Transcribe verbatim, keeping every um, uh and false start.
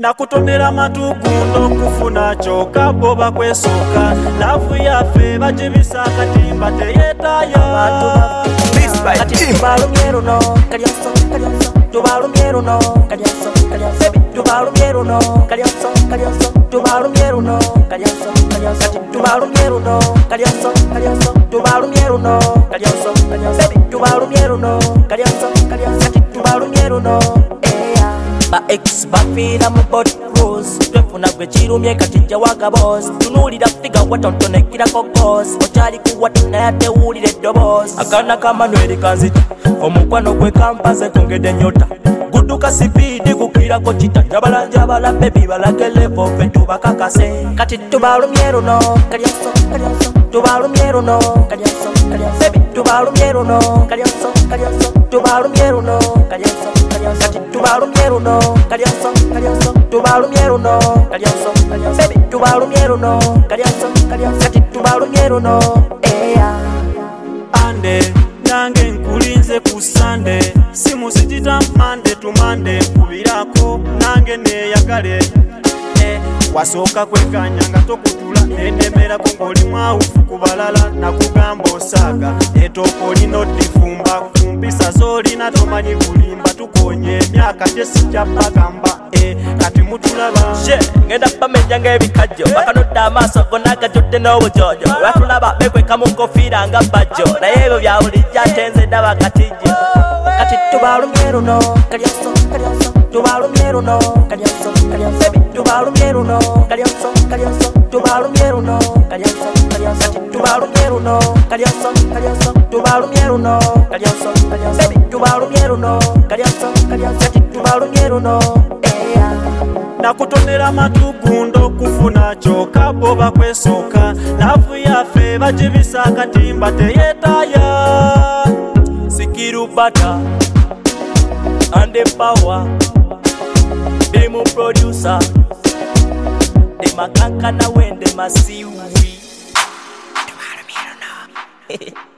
Nakutonera matugundo kufuna choka boba kwesoka lafu yafe bajibisa katimba teyetaya Kati tubalumyeru no kalyoso kalyoso tubalumyeru no kalyoso kalyoso tubalumyeru no kalyoso kalyoso tubalumyeru no kalyoso kalyoso tubalumyeru no kalyoso kalyoso tubalumyeru no kalyoso kalyoso tubalumyeru no kalyoso kalyoso tubalumyeru no ba ex bafira mu bot rose twefuna gwe kirumye kati jawaga boss tunulira figa watontonekira kokos ochali kuwa tunayate ulire dobos akana kama nweri kanzita omukwano gwe kampaze kongede nyota guduka sipidi kukira ko chita jabalanja bala baby balake level fetu bakakase kati tubalumyeru no kalyoso kalyoso tubalumyeru no kalyoso kalyoso baby tubalumyeru no kalyoso kalyoso tubalumyeru no kalyoso kalyoso tubalumyeru no kalyoso kalyoso tubalumyeru no kalyoso kalyoso baby tubalumyeru no kalyoso kalyoso tubalumyeru no eya ande nange nkulinze ku Sunday simu sijita mande tumande kubirako nange neyagale eh, wasoka kwekanya nga tokutula endemera kongoli mwaufu kubalala nakugamba osaga etoko lino difumba kumpisa zolina tomanyi kulimba tukonye emyaka gyesijja bagamba eh, kati mutulaba she ngenda pamenya ng'ebikajjo bakanodda amaaso gonna gajjudde n'obujojo lwatulaba bekweka mu nkofiira nga bajjo naye ebyo bya bulijjo ate nze ndaba katijjo kati tubalumyeru no kalyoso kalyoso tubalumyeru no kalyoso kalyoso tubalumyeru no kalyoso kalyoso tubalumyeru no kalyoso kalyoso tubalumyeru no kalyoso kalyoso tubalumyeru no kalyoso kalyoso tubalumyeru no kalyoso kalyoso tubalumyeru no nakutonera matugundo kufuna choka boba kwesoka lafu yafe bajibisa katimba teyetaya Sikiru Bata and the power demo producer de makanka na wende masiwi tumarumiro no